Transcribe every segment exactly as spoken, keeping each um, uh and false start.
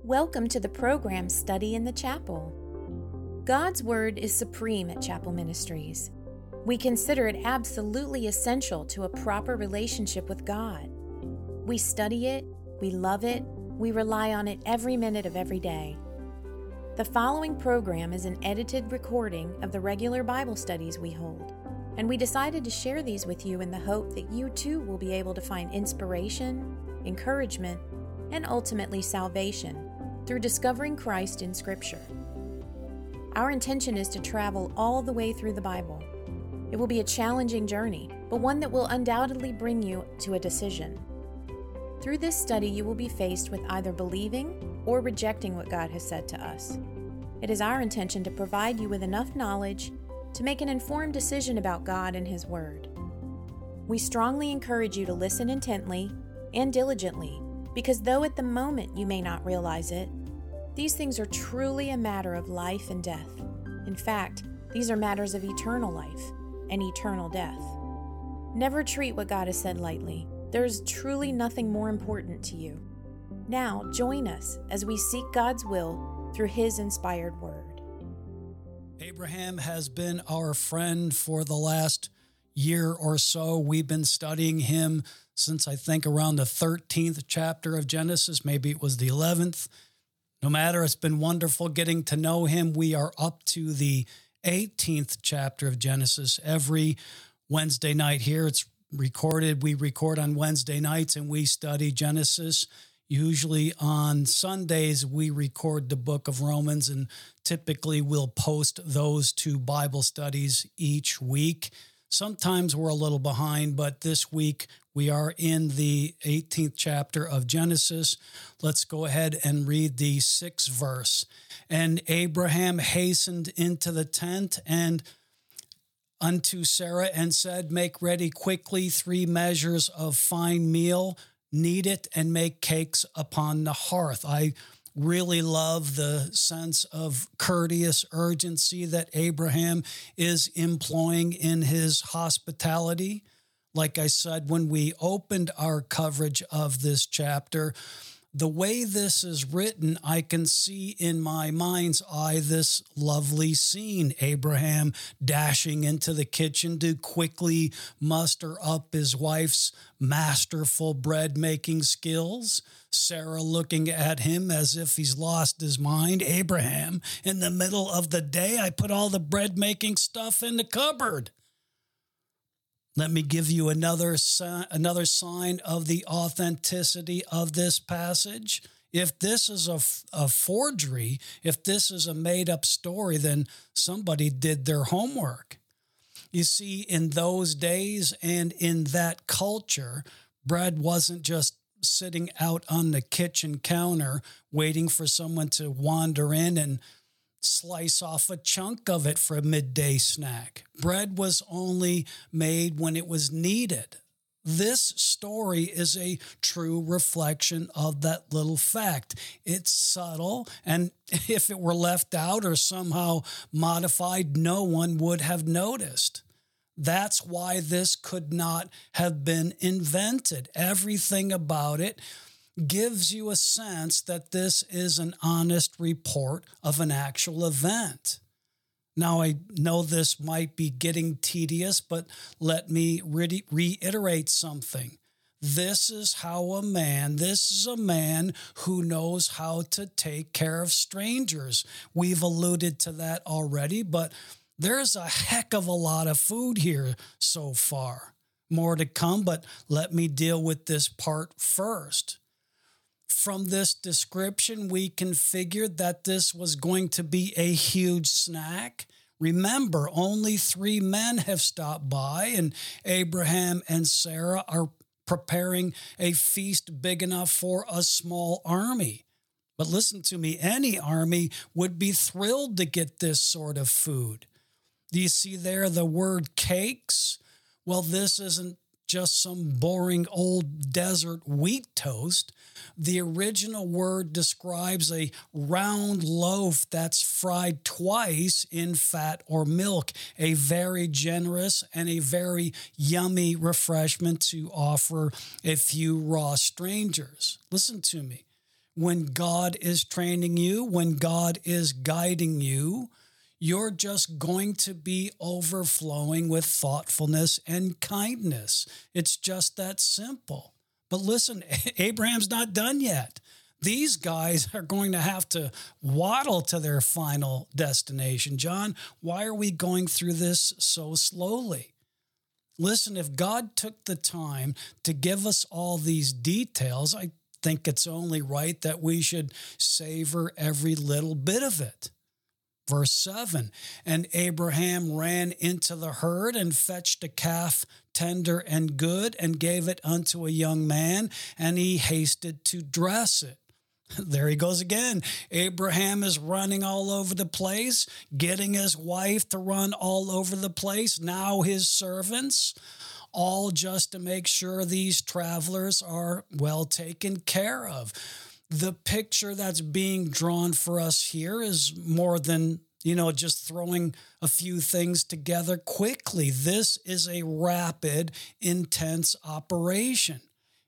Welcome to the program Study in the Chapel. God's Word is supreme at Chapel Ministries. We consider it absolutely essential to a proper relationship with God. We study it, we love it, we rely on it every minute of every day. The following program is an edited recording of the regular Bible studies we hold, and we decided to share these with you in the hope that you too will be able to find inspiration, encouragement, and ultimately salvation through discovering Christ in Scripture. Our intention is to travel all the way through the Bible. It will be a challenging journey, but one that will undoubtedly bring you to a decision. Through this study, you will be faced with either believing or rejecting what God has said to us. It is our intention to provide you with enough knowledge to make an informed decision about God and His Word. We strongly encourage you to listen intently and diligently, because though at the moment you may not realize it, these things are truly a matter of life and death. In fact, these are matters of eternal life and eternal death. Never treat what God has said lightly. There is truly nothing more important to you. Now, join us as we seek God's will through His inspired Word. Abraham has been our friend for the last year or so. We've been studying him since I think around the thirteenth chapter of Genesis. Maybe it was the eleventh. No matter, it's been wonderful getting to know him. We are up to the eighteenth chapter of Genesis every Wednesday night here. It's recorded. We record on Wednesday nights and we study Genesis. Usually on Sundays, we record the book of Romans, and typically we'll post those two Bible studies each week. Sometimes we're a little behind, but this week we are in the eighteenth chapter of Genesis. Let's go ahead and read the sixth verse. And Abraham hastened into the tent and unto Sarah and said, Make ready quickly three measures of fine meal, knead it, and make cakes upon the hearth. I really love the sense of courteous urgency that Abraham is employing in his hospitality. Like I said, when we opened our coverage of this chapter, the way this is written, I can see in my mind's eye this lovely scene. Abraham dashing into the kitchen to quickly muster up his wife's masterful bread-making skills. Sarah looking at him as if he's lost his mind. Abraham, in the middle of the day, I put all the bread-making stuff in the cupboard. Let me give you another si- another sign of the authenticity of this passage. If this is a, f- a forgery, if this is a made-up story, then somebody did their homework. You see, in those days and in that culture, bread wasn't just sitting out on the kitchen counter waiting for someone to wander in and slice off a chunk of it for a midday snack. Bread was only made when it was needed. This story is a true reflection of that little fact. It's subtle, and if it were left out or somehow modified, no one would have noticed. That's why this could not have been invented. Everything about it gives you a sense that this is an honest report of an actual event. Now, I know this might be getting tedious, but let me re- reiterate something. This is how a man, this is a man who knows how to take care of strangers. We've alluded to that already, but there's a heck of a lot of food here so far. More to come, but let me deal with this part first. From this description, we can figure that this was going to be a huge snack. Remember, only three men have stopped by, and Abraham and Sarah are preparing a feast big enough for a small army. But listen to me, any army would be thrilled to get this sort of food. Do you see there the word cakes? Well, this isn't just some boring old desert wheat toast. The original word describes a round loaf that's fried twice in fat or milk, a very generous and a very yummy refreshment to offer a few raw strangers. Listen to me. When God is training you, when God is guiding you, you're just going to be overflowing with thoughtfulness and kindness. It's just that simple. But listen, Abraham's not done yet. These guys are going to have to waddle to their final destination. John, why are we going through this so slowly? Listen, if God took the time to give us all these details, I think it's only right that we should savor every little bit of it. Verse seven, and Abraham ran into the herd and fetched a calf tender and good and gave it unto a young man, and he hasted to dress it. There he goes again. Abraham is running all over the place, getting his wife to run all over the place. Now his servants, all just to make sure these travelers are well taken care of. The picture that's being drawn for us here is more than, you know, just throwing a few things together quickly. This is a rapid, intense operation.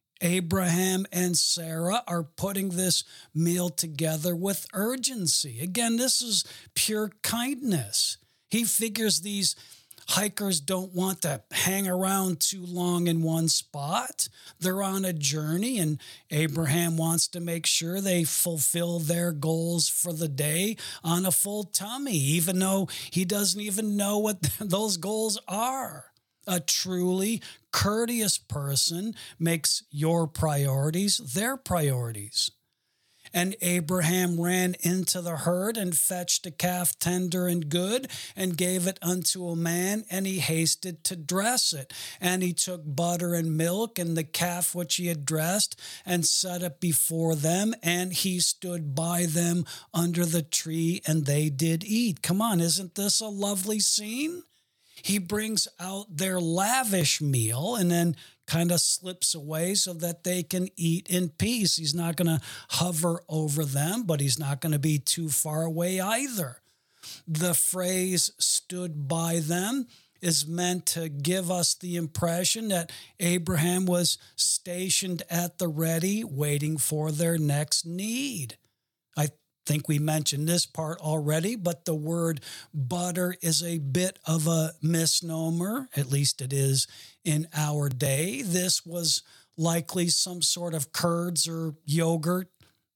Abraham and Sarah are putting this meal together with urgency. Again, this is pure kindness. He figures these hikers don't want to hang around too long in one spot. They're on a journey, and Abraham wants to make sure they fulfill their goals for the day on a full tummy, even though he doesn't even know what those goals are. A truly courteous person makes your priorities their priorities. And Abraham ran into the herd and fetched a calf tender and good and gave it unto a man, and he hasted to dress it. And he took butter and milk and the calf which he had dressed and set it before them, and he stood by them under the tree, and they did eat. Come on, isn't this a lovely scene? He brings out their lavish meal and then kind of slips away so that they can eat in peace. He's not going to hover over them, but he's not going to be too far away either. The phrase stood by them is meant to give us the impression that Abraham was stationed at the ready, waiting for their next need. I think we mentioned this part already, but the word butter is a bit of a misnomer, at least it is in our day. This was likely some sort of curds or yogurt,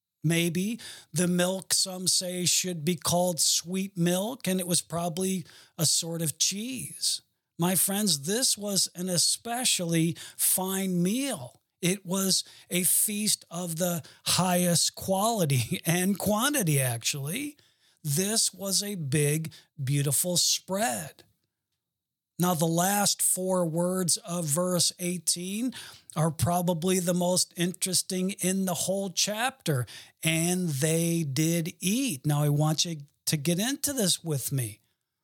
maybe. The milk, some say, should be called sweet milk, and it was probably a sort of cheese. My friends, this was an especially fine meal. It was a feast of the highest quality and quantity, actually. This was a big, beautiful spread. Now, the last four words of verse eighteen are probably the most interesting in the whole chapter. And they did eat. Now, I want you to get into this with me.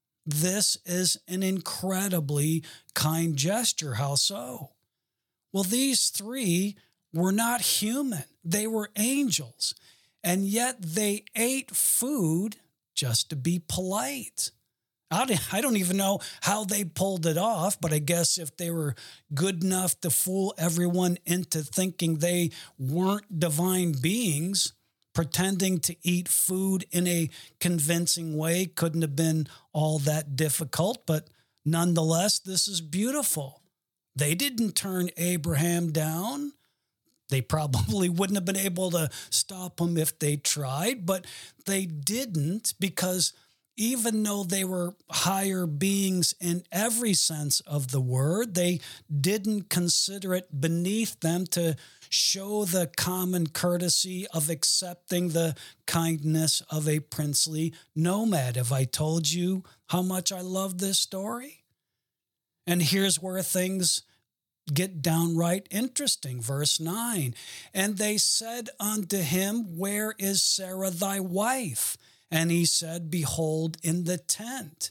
This is an incredibly kind gesture. How so? Well, these three were not human. They were angels. And yet they ate food just to be polite. I don't even know how they pulled it off, but I guess if they were good enough to fool everyone into thinking they weren't divine beings, pretending to eat food in a convincing way couldn't have been all that difficult. But nonetheless, this is beautiful. They didn't turn Abraham down. They probably wouldn't have been able to stop him if they tried, but they didn't, because even though they were higher beings in every sense of the word, they didn't consider it beneath them to show the common courtesy of accepting the kindness of a princely nomad. Have I told you how much I love this story? And here's where things get downright interesting. Verse nine, and they said unto him, where is Sarah thy wife? And he said, behold, in the tent.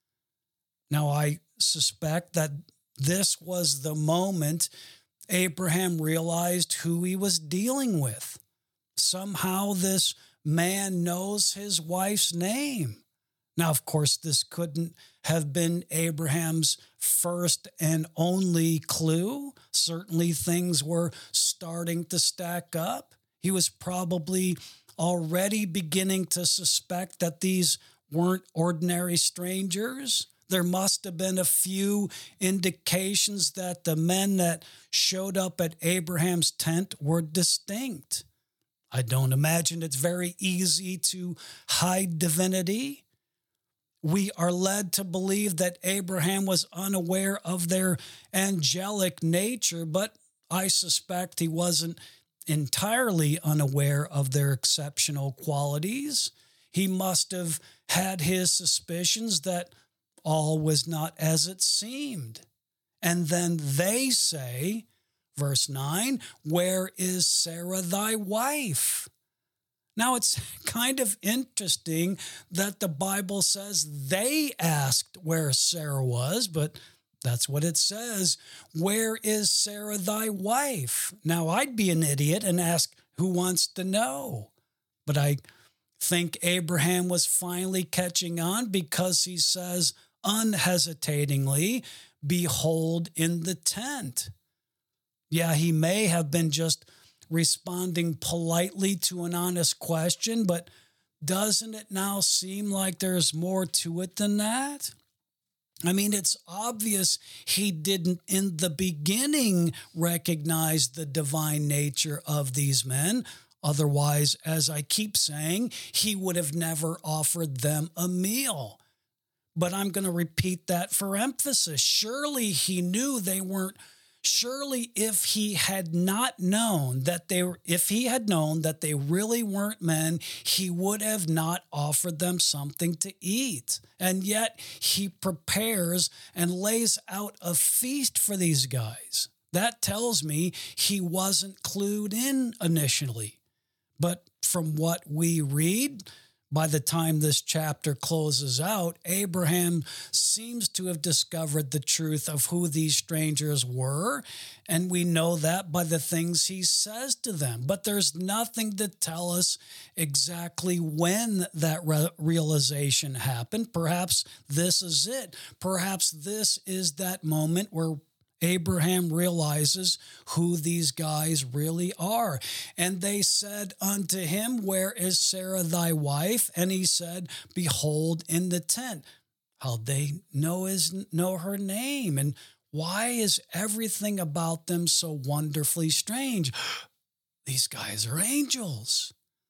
Now, I suspect that this was the moment Abraham realized who he was dealing with. Somehow this man knows his wife's name. Now, of course, this couldn't have been Abraham's first and only clue. Certainly things were starting to stack up. He was probably already beginning to suspect that these weren't ordinary strangers. There must have been a few indications that the men that showed up at Abraham's tent were distinct. I don't imagine it's very easy to hide divinity. We are led to believe that Abraham was unaware of their angelic nature, but I suspect he wasn't entirely unaware of their exceptional qualities. He must have had his suspicions that all was not as it seemed. And then they say, verse nine, "Where is Sarah thy wife?" Now it's kind of interesting that the Bible says they asked where Sarah was, but that's what it says. "Where is Sarah thy wife?" Now I'd be an idiot and ask, who wants to know? But I think Abraham was finally catching on, because he says unhesitatingly, "Behold in the tent." Yeah, he may have been just responding politely to an honest question, but doesn't it now seem like there's more to it than that? I mean, it's obvious he didn't in the beginning recognize the divine nature of these men. Otherwise, as I keep saying, he would have never offered them a meal. But I'm going to repeat that for emphasis. Surely he knew they weren't Surely if he had not known that they were, if he had known that they really weren't men, he would have not offered them something to eat. And yet he prepares and lays out a feast for these guys. That tells me he wasn't clued in initially. But from what we read, by the time this chapter closes out, Abraham seems to have discovered the truth of who these strangers were, and we know that by the things he says to them. But there's nothing to tell us exactly when that re- realization happened. Perhaps this is it. Perhaps this is that moment where Abraham realizes who these guys really are. "And they said unto him, Where is Sarah thy wife? And he said, Behold in the tent." How'd they know his know her name? And why is everything about them so wonderfully strange? These guys are angels.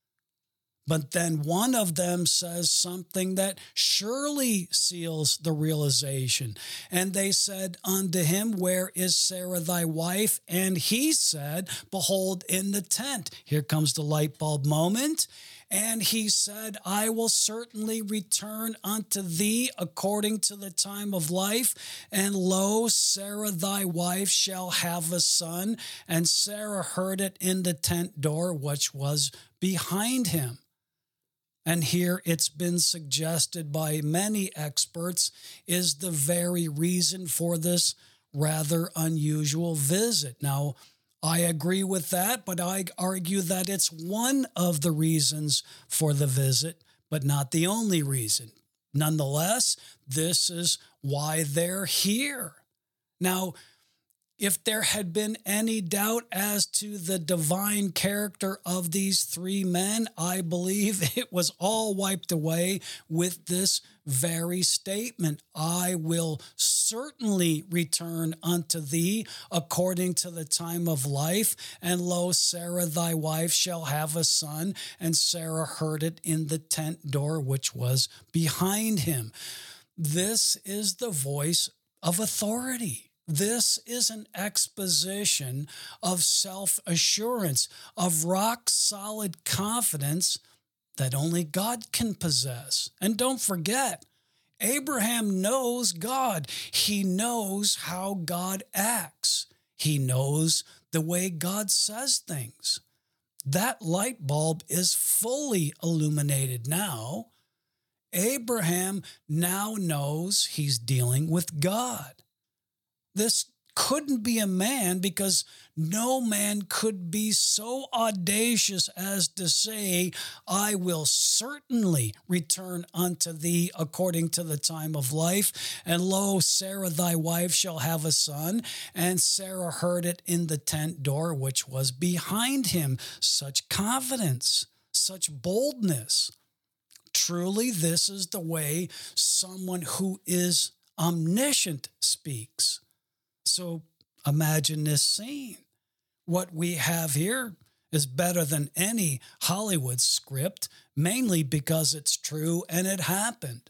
But then one of them says something that surely seals the realization. "And they said unto him, Where is Sarah thy wife? And he said, Behold in the tent." Here comes the light bulb moment. "And he said, I will certainly return unto thee according to the time of life. And lo, Sarah thy wife shall have a son. And Sarah heard it in the tent door, which was behind him." And here it's been suggested by many experts is the very reason for this rather unusual visit. Now, I agree with that, but I argue that it's one of the reasons for the visit, but not the only reason. Nonetheless, this is why they're here. Now, if there had been any doubt as to the divine character of these three men, I believe it was all wiped away with this very statement. "I will certainly return unto thee according to the time of life. And lo, Sarah thy wife shall have a son. And Sarah heard it in the tent door, which was behind him." This is the voice of authority. This is an exposition of self-assurance, of rock-solid confidence that only God can possess. And don't forget, Abraham knows God. He knows how God acts. He knows the way God says things. That light bulb is fully illuminated now. Abraham now knows he's dealing with God. This couldn't be a man, because no man could be so audacious as to say, I will certainly return unto thee according to the time of life. And lo, Sarah thy wife shall have a son. And Sarah heard it in the tent door, which was behind him. Such confidence, such boldness. Truly, this is the way someone who is omniscient speaks. So imagine this scene. What we have here is better than any Hollywood script, mainly because it's true and it happened.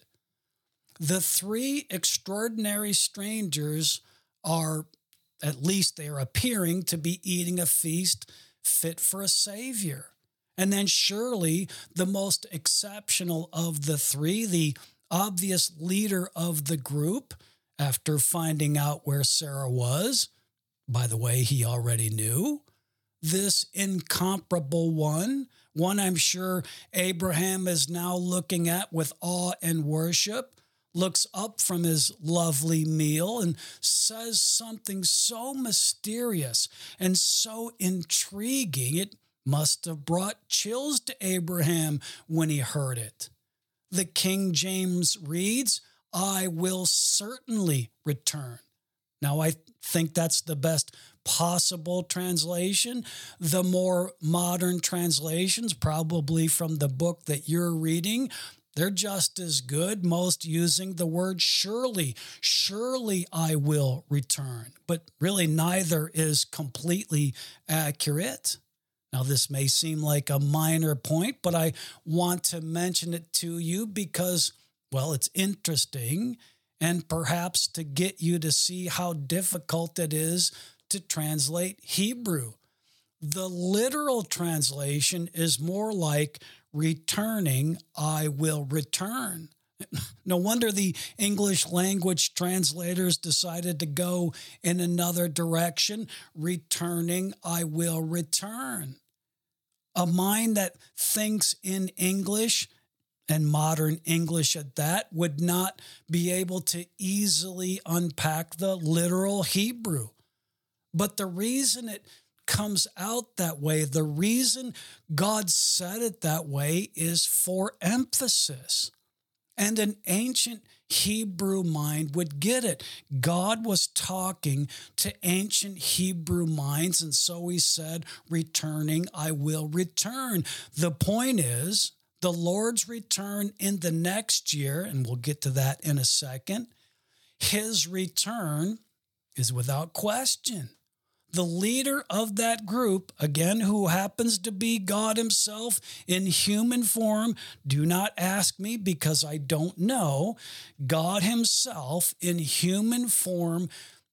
The three extraordinary strangers are, at least they are appearing to be eating a feast fit for a savior. And then surely the most exceptional of the three, the obvious leader of the group, after finding out where Sarah was, by the way, he already knew, this incomparable one, one I'm sure Abraham is now looking at with awe and worship, looks up from his lovely meal and says something so mysterious and so intriguing, it must have brought chills to Abraham when he heard it. The King James reads, I will certainly return. Now, I think that's the best possible translation. The more modern translations, probably from the book that you're reading, they're just as good, most using the word surely. Surely I will return. But really, neither is completely accurate. Now, this may seem like a minor point, but I want to mention it to you because, well, it's interesting, and perhaps to get you to see how difficult it is to translate Hebrew. The literal translation is more like returning, I will return. No wonder the English language translators decided to go in another direction, returning, I will return. A mind that thinks in English, and modern English at that, would not be able to easily unpack the literal Hebrew. But the reason it comes out that way, the reason God said it that way, is for emphasis. And an ancient Hebrew mind would get it. God was talking to ancient Hebrew minds, and so he said, returning, I will return. The point is, the Lord's return in the next year, and we'll get to that in a second, his return is without question. The leader of that group, again, who happens to be God himself in human form, do not ask me because I don't know. God himself in human form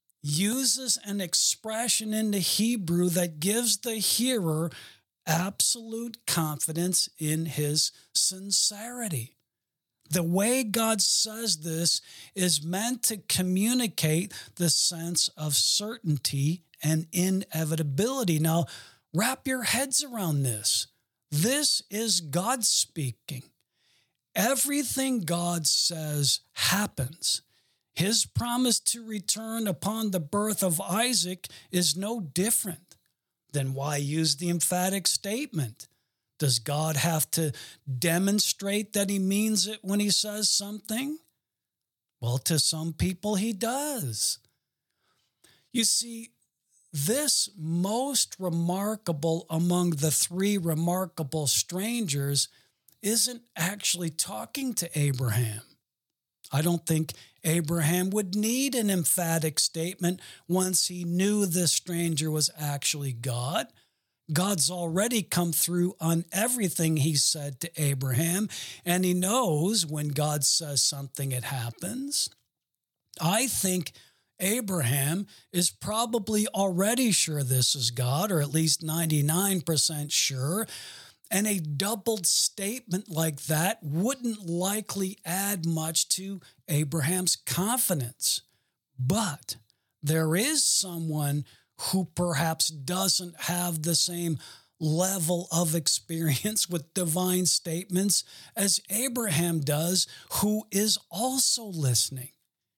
uses an expression in the Hebrew that gives the hearer absolute confidence in his sincerity. The way God says this is meant to communicate the sense of certainty and inevitability. Now, wrap your heads around this. This is God speaking. Everything God says happens. His promise to return upon the birth of Isaac is no different. Then why use the emphatic statement? Does God have to demonstrate that he means it when he says something? Well, to some people he does. You see, this most remarkable among the three remarkable strangers isn't actually talking to Abraham. I don't think Abraham would need an emphatic statement once he knew this stranger was actually God. God's already come through on everything he said to Abraham, and he knows when God says something, it happens. I think Abraham is probably already sure this is God, or at least ninety-nine percent sure, and a doubled statement like that wouldn't likely add much to Abraham's confidence. But there is someone who perhaps doesn't have the same level of experience with divine statements as Abraham does, who is also listening.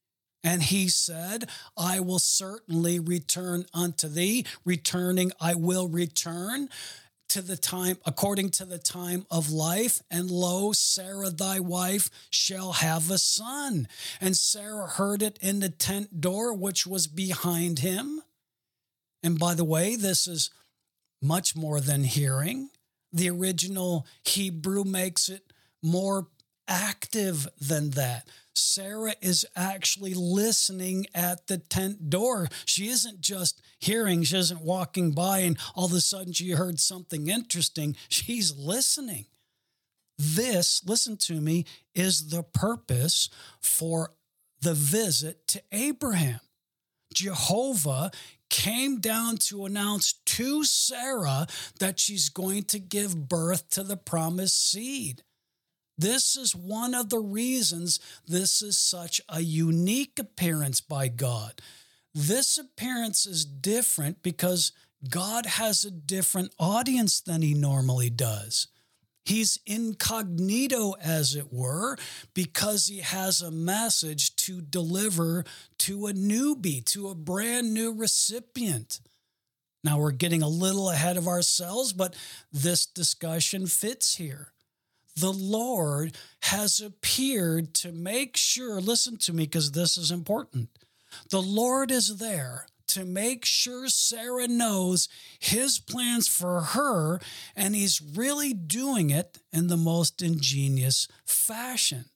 And he said, I will certainly return unto thee. Returning, I will return to the time, according to the time of life. And lo, Sarah thy wife shall have a son. And Sarah heard it in the tent door, which was behind him. And by the way, this is much more than hearing. The original Hebrew makes it more active than that. Sarah is actually listening at the tent door. She isn't just hearing. She isn't walking by and all of a sudden she heard something interesting. She's listening. This, listen to me, is the purpose for the visit to Abraham. Jehovah came down to announce to Sarah that she's going to give birth to the promised seed. This is one of the reasons this is such a unique appearance by God. This appearance is different because God has a different audience than he normally does. He's incognito, as it were, because he has a message to deliver to a newbie, to a brand new recipient. Now, we're getting a little ahead of ourselves, but this discussion fits here. The Lord has appeared to make sure, listen to me because this is important. The Lord is there to make sure Sarah knows his plans for her, and he's really doing it in the most ingenious fashion.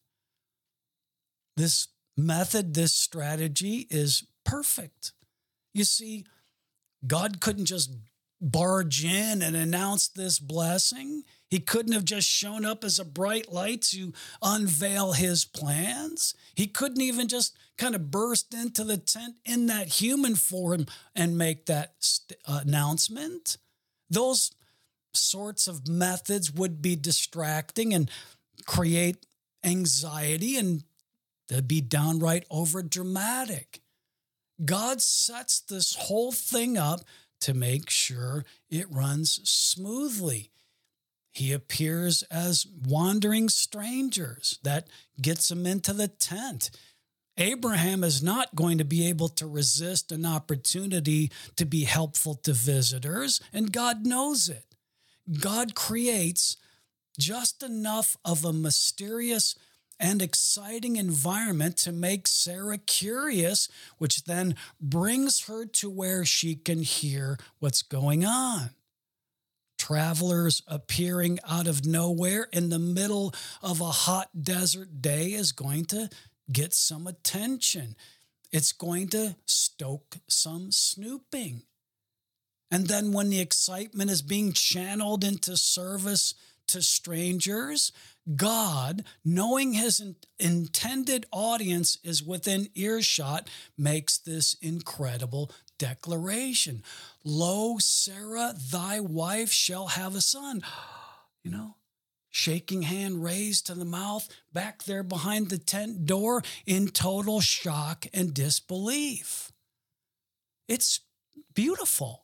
This method, this strategy is perfect. You see, God couldn't just barge in and announce this blessing. He couldn't have just shown up as a bright light to unveil his plans. He couldn't even just kind of burst into the tent in that human form and make that st- uh, announcement. Those sorts of methods would be distracting and create anxiety, and they'd be downright over dramatic. God sets this whole thing up to make sure it runs smoothly. He appears as wandering strangers. That gets them into the tent. Abraham is not going to be able to resist an opportunity to be helpful to visitors, and God knows it. God creates just enough of a mysterious and exciting environment to make Sarah curious, which then brings her to where she can hear what's going on. Travelers appearing out of nowhere in the middle of a hot desert day is going to get some attention. It's going to stoke some snooping. And then when the excitement is being channeled into service to strangers, God, knowing his in- intended audience is within earshot, makes this incredible declaration. Lo, Sarah, thy wife shall have a son. You know, shaking hand raised to the mouth, back there behind the tent door in total shock and disbelief. It's beautiful.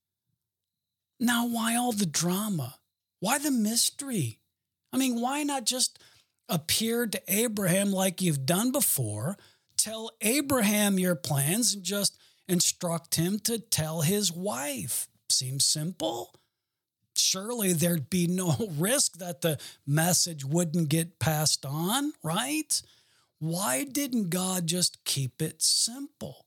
Now, why all the drama? Why the mystery? I mean, why not just appear to Abraham like you've done before, tell Abraham your plans, and just instruct him to tell his wife? Seems simple. Surely there'd be no risk that the message wouldn't get passed on, right? Why didn't God just keep it simple?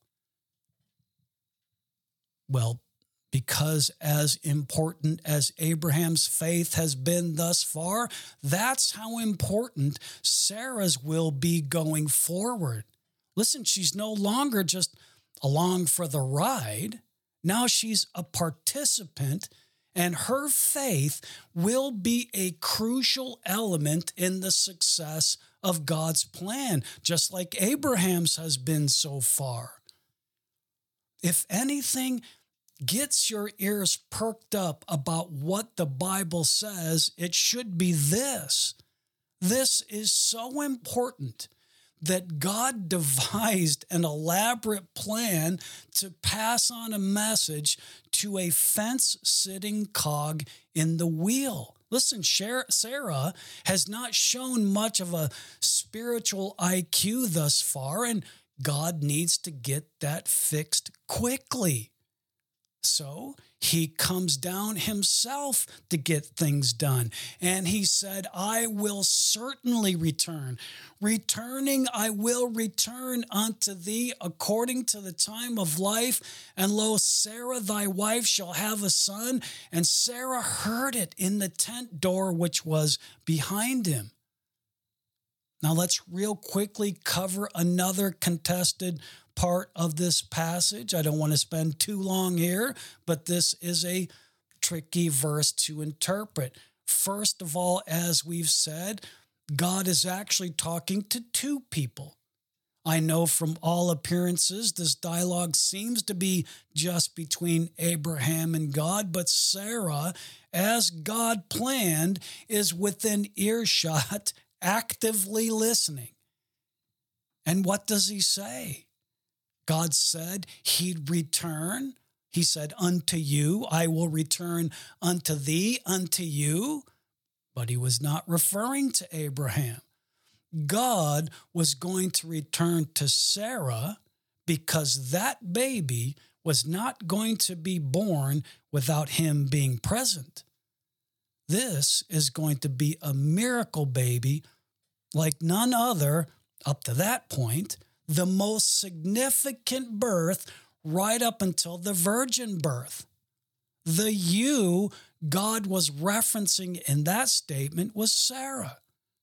Well, because as important as Abraham's faith has been thus far, that's how important Sarah's will be going forward. Listen, she's no longer just along for the ride. Now she's a participant, and her faith will be a crucial element in the success of God's plan, just like Abraham's has been so far. If anything gets your ears perked up about what the Bible says, it should be this. This is so important that God devised an elaborate plan to pass on a message to a fence-sitting cog in the wheel. Listen, Sarah has not shown much of a spiritual I Q thus far, and God needs to get that fixed quickly. So he comes down himself to get things done. And he said, I will certainly return. Returning, I will return unto thee according to the time of life. And lo, Sarah thy wife shall have a son. And Sarah heard it in the tent door which was behind him. Now let's real quickly cover another contested part of this passage. I don't want to spend too long here, but this is a tricky verse to interpret. First of all, as we've said, God is actually talking to two people. I know from all appearances, this dialogue seems to be just between Abraham and God, but Sarah, as God planned, is within earshot, actively listening. And what does he say? God said he'd return. He said, unto you, I will return unto thee, unto you. But he was not referring to Abraham. God was going to return to Sarah because that baby was not going to be born without him being present. This is going to be a miracle baby like none other up to that point, the most significant birth right up until the virgin birth. The you God was referencing in that statement was Sarah.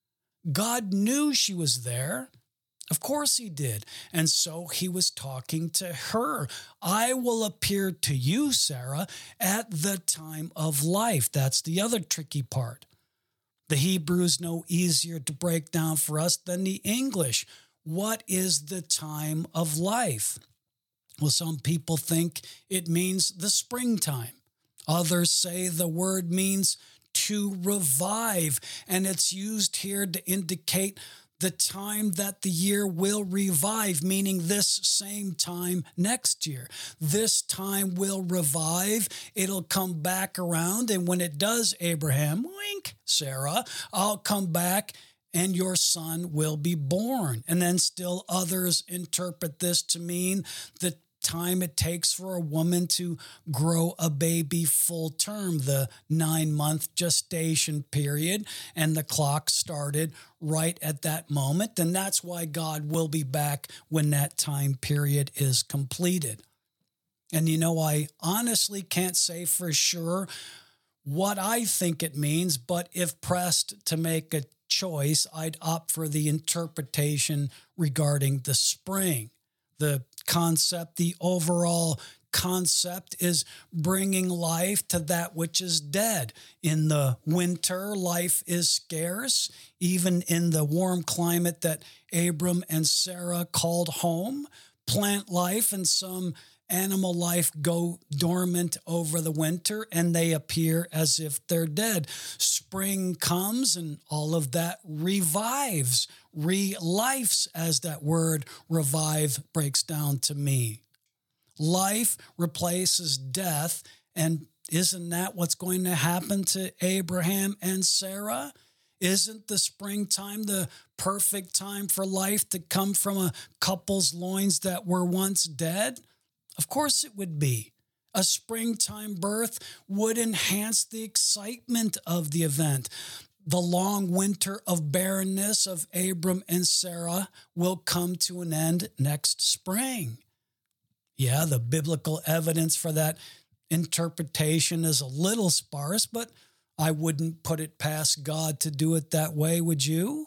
God knew she was there. Of course he did. And so he was talking to her. I will appear to you, Sarah, at the time of life. That's the other tricky part. The Hebrew is no easier to break down for us than the English. What is the time of life? Well, some people think it means the springtime. Others say the word means to revive, and it's used here to indicate the time that the year will revive, meaning this same time next year. This time will revive. It'll come back around, and when it does, Abraham, wink, Sarah, I'll come back and your son will be born. And then still others interpret this to mean the time it takes for a woman to grow a baby full term, the nine-month gestation period, and the clock started right at that moment. And that's why God will be back when that time period is completed. And you know, I honestly can't say for sure what I think it means, but if pressed to make a choice, I'd opt for the interpretation regarding the spring. The concept, the overall concept is bringing life to that which is dead. In the winter, life is scarce. Even in the warm climate that Abram and Sarah called home, plant life and some animal life go dormant over the winter, and they appear as if they're dead. Spring comes and all of that revives, re-lifes, as that word revive breaks down to me. Life replaces death, and isn't that what's going to happen to Abraham and Sarah? Isn't the springtime the perfect time for life to come from a couple's loins that were once dead? Of course it would be. A springtime birth would enhance the excitement of the event. The long winter of barrenness of Abram and Sarah will come to an end next spring. Yeah, the biblical evidence for that interpretation is a little sparse, but I wouldn't put it past God to do it that way, would you?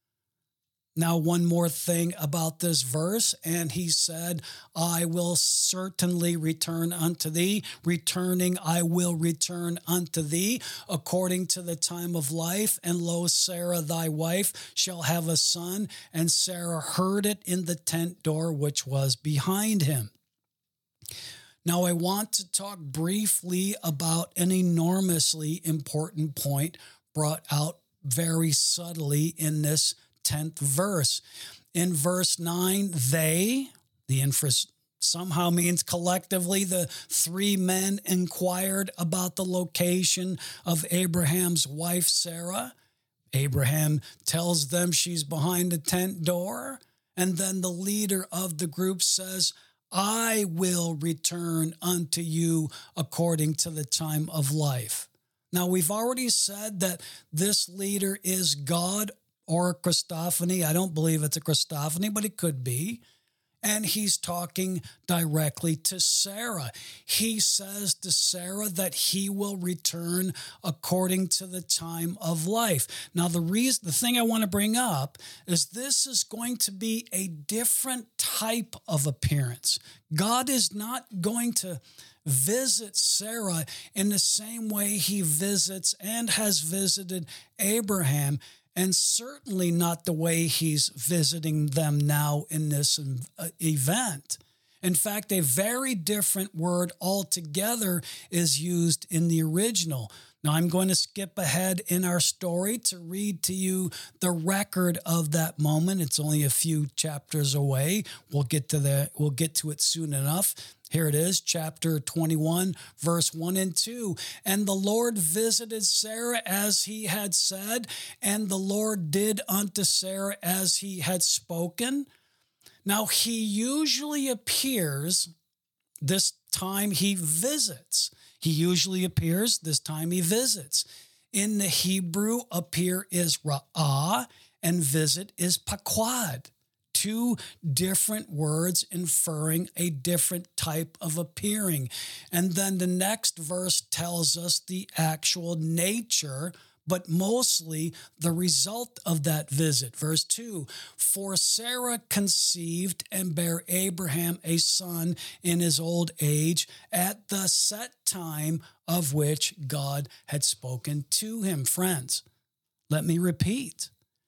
Now, one more thing about this verse, and he said, I will certainly return unto thee. Returning, I will return unto thee according to the time of life. And lo, Sarah, thy wife, shall have a son. And Sarah heard it in the tent door which was behind him. Now, I want to talk briefly about an enormously important point brought out very subtly in this tenth verse. In verse nine, they, the inference somehow means collectively, the three men inquired about the location of Abraham's wife, Sarah. Abraham tells them she's behind the tent door. And then the leader of the group says, I will return unto you according to the time of life. Now, we've already said that this leader is God or a Christophany. I don't believe it's a Christophany, but it could be. And he's talking directly to Sarah. He says to Sarah that he will return according to the time of life. Now, the reason, the thing I want to bring up is this is going to be a different type of appearance. God is not going to visit Sarah in the same way he visits and has visited Abraham, and certainly not the way he's visiting them now in this event. In fact, a very different word altogether is used in the original. Now, I'm going to skip ahead in our story to read to you the record of that moment. It's only a few chapters away. We'll get to that. We'll get to it soon enough. Here it is, chapter twenty-one, verse one and two. And the Lord visited Sarah as he had said, and the Lord did unto Sarah as he had spoken. Now, he usually appears, this time he visits. He usually appears, this time he visits. In the Hebrew, appear is ra'ah, and visit is paquad. Two different words inferring a different type of appearing. And then the next verse tells us the actual nature, but mostly the result of that visit. Verse two, for Sarah conceived and bare Abraham a son in his old age at the set time of which God had spoken to him. Friends, let me repeat.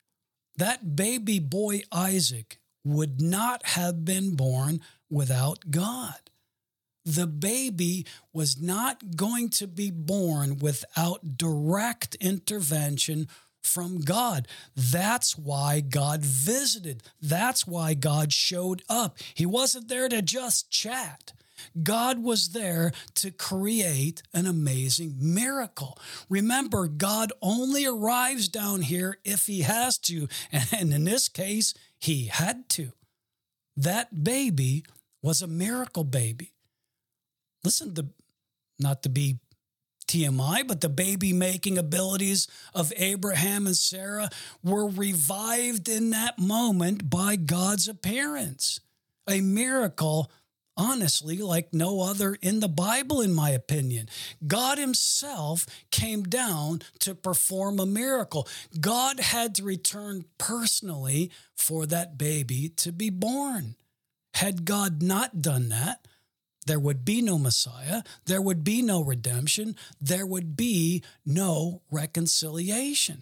That baby boy Isaac would not have been born without God. The baby was not going to be born without direct intervention from God. That's why God visited. That's why God showed up. He wasn't there to just chat. God was there to create an amazing miracle. Remember, God only arrives down here if he has to, and in this case, he had to. That baby was a miracle baby. Listen, the, not to be T M I, but the baby-making abilities of Abraham and Sarah were revived in that moment by God's appearance. A miracle, honestly, like no other in the Bible, in my opinion. God himself came down to perform a miracle. God had to return personally for that baby to be born. Had God not done that, there would be no Messiah, there would be no redemption, there would be no reconciliation.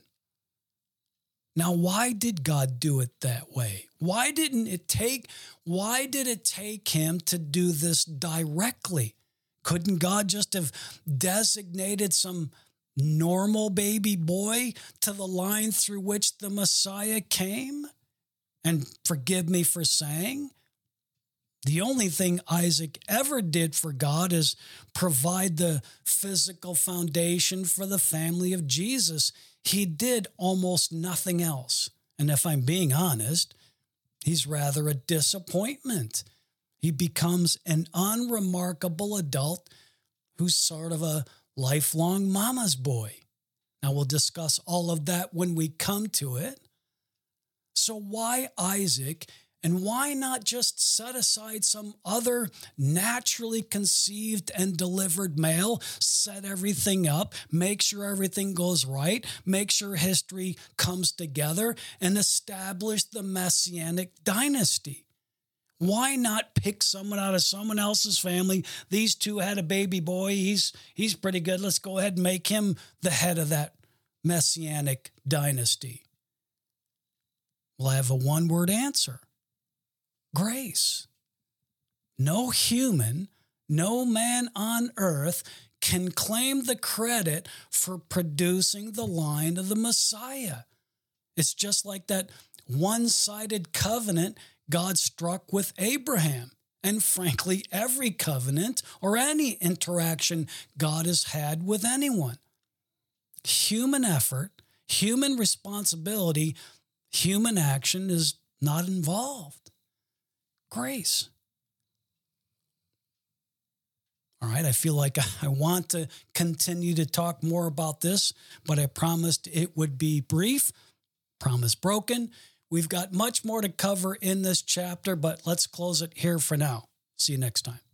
Now, why did God do it that way? Why didn't it take, why did it take him to do this directly? Couldn't God just have designated some normal baby boy to the line through which the Messiah came? And forgive me for saying, the only thing Isaac ever did for God is provide the physical foundation for the family of Jesus. He did almost nothing else. And if I'm being honest, he's rather a disappointment. He becomes an unremarkable adult who's sort of a lifelong mama's boy. Now, we'll discuss all of that when we come to it. So why Isaac? And why not just set aside some other naturally conceived and delivered male, set everything up, make sure everything goes right, make sure history comes together, and establish the Messianic dynasty? Why not pick someone out of someone else's family? These two had a baby boy. He's, he's pretty good. Let's go ahead and make him the head of that Messianic dynasty. Well, I have a one-word answer. Grace. No human, no man on earth can claim the credit for producing the line of the Messiah. It's just like that one-sided covenant God struck with Abraham, and frankly, every covenant or any interaction God has had with anyone. Human effort, human responsibility, human action is not involved. Grace. All right, I feel like I want to continue to talk more about this, but I promised it would be brief. Promise broken. We've got much more to cover in this chapter, but let's close it here for now. See you next time.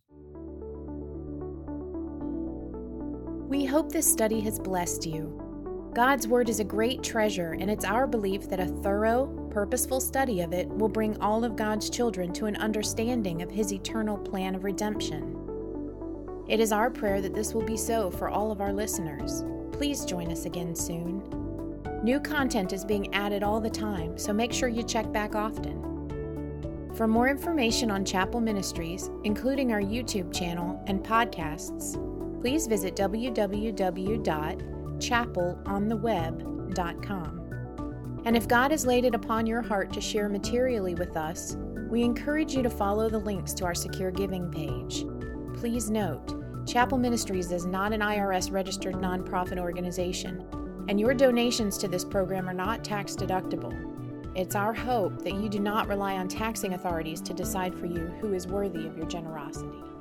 We hope this study has blessed you. God's Word is a great treasure, and it's our belief that a thorough, purposeful study of it will bring all of God's children to an understanding of His eternal plan of redemption. It is our prayer that this will be so for all of our listeners. Please join us again soon. New content is being added all the time, so make sure you check back often. For more information on Chapel Ministries, including our YouTube channel and podcasts, please visit w w w dot chapel on the web dot com. And if God has laid it upon your heart to share materially with us, we encourage you to follow the links to our secure giving page. Please note, Chapel Ministries is not an I R S-registered nonprofit organization, and your donations to this program are not tax-deductible. It's our hope that you do not rely on taxing authorities to decide for you who is worthy of your generosity.